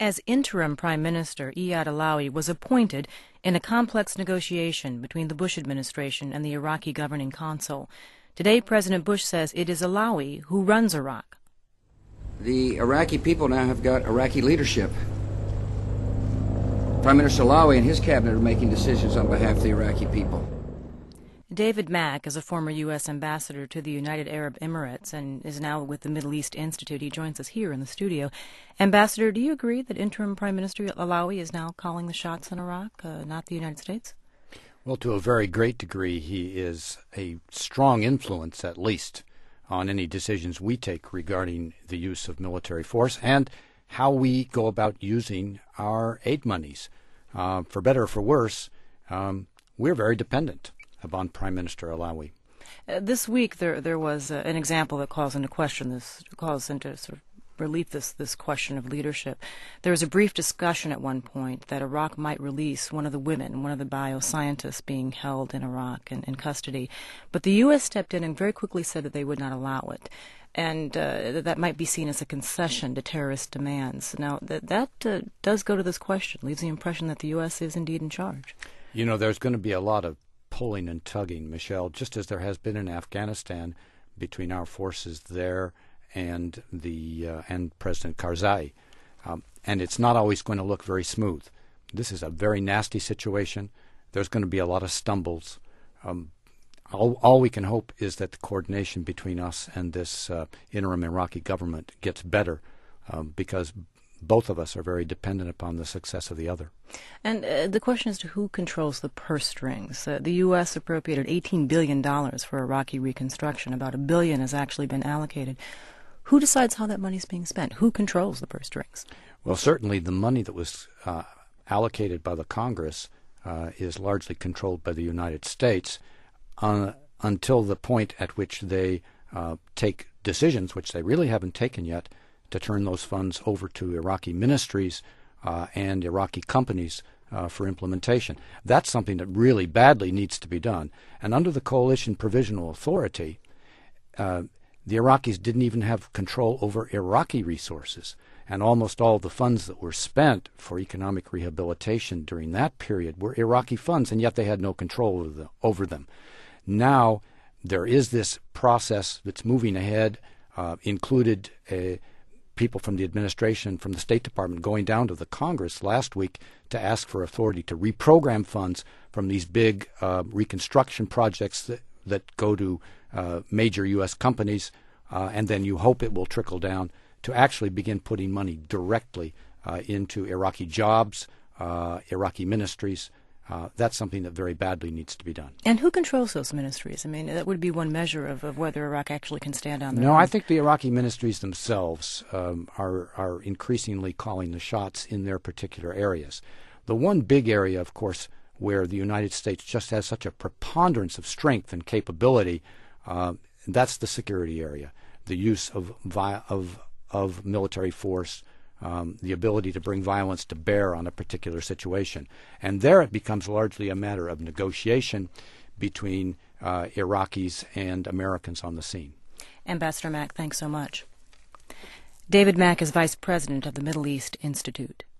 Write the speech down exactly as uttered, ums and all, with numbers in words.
As interim Prime Minister, Iyad Allawi was appointed in a complex negotiation between the Bush administration and the Iraqi Governing Council. Today, President Bush says it is Allawi who runs Iraq. The Iraqi people now have got Iraqi leadership. Prime Minister Allawi and his cabinet are making decisions on behalf of the Iraqi people. David Mack is a former U S ambassador to the United Arab Emirates and is now with the Middle East Institute. He joins us here in the studio. Ambassador, do you agree that interim Prime Minister Allawi is now calling the shots in Iraq, uh, not the United States? Well, to a very great degree, he is a strong influence, at least, on any decisions we take regarding the use of military force and how we go about using our aid monies. Uh, for better or for worse, um, we're very dependent upon Prime Minister Allawi. Uh, this week there there was uh, an example that calls into question this, calls into sort of relief this, this question of leadership. There was a brief discussion at one point that Iraq might release one of the women, one of the bioscientists being held in Iraq in, in custody. But the U S stepped in and very quickly said that they would not allow it. And uh, that might be seen as a concession to terrorist demands. Now, that, that uh, does go to this question, leaves the impression that the U S is indeed in charge. You know, there's going to be a lot of pulling and tugging, Michelle, just as there has been in Afghanistan between our forces there and the uh, and President Karzai. Um, and it's not always going to look very smooth. This is a very nasty situation. There's going to be a lot of stumbles. Um, all, all we can hope is that the coordination between us and this uh, interim Iraqi government gets better, um, because both of us are very dependent upon the success of the other. And uh, the question is to who controls the purse strings. Uh, the U S appropriated eighteen billion dollars for Iraqi reconstruction. About a billion has actually been allocated. Who decides how that money is being spent? Who controls the purse strings? Well, certainly the money that was uh, allocated by the Congress uh, is largely controlled by the United States uh, until the point at which they uh, take decisions, which they really haven't taken yet, to turn those funds over to Iraqi ministries uh, and Iraqi companies uh, for implementation. That's something that really badly needs to be done. And under the Coalition Provisional Authority, uh, the Iraqis didn't even have control over Iraqi resources. And almost all the funds that were spent for economic rehabilitation during that period were Iraqi funds, and yet they had no control over, the, over them. Now there is this process that's moving ahead, uh, included a people from the administration, from the State Department, going down to the Congress last week to ask for authority to reprogram funds from these big uh, reconstruction projects that, that go to uh, major U S companies, uh, and then you hope it will trickle down to actually begin putting money directly uh, into Iraqi jobs, uh, Iraqi ministries. Uh, that's something that very badly needs to be done. And who controls those ministries? I mean, that would be one measure of, of whether Iraq actually can stand on their No, own. I think the Iraqi ministries themselves um, are, are increasingly calling the shots in their particular areas. The one big area, of course, where the United States just has such a preponderance of strength and capability, uh, that's the security area, the use of, vi- of, of military force, Um, the ability to bring violence to bear on a particular situation. And there it becomes largely a matter of negotiation between uh, Iraqis and Americans on the scene. Ambassador Mack, thanks so much. David Mack is Vice President of the Middle East Institute.